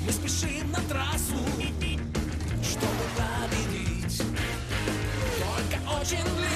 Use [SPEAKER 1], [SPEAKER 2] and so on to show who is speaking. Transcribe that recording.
[SPEAKER 1] Мы спешим на трассу, чтобы победить. Только очень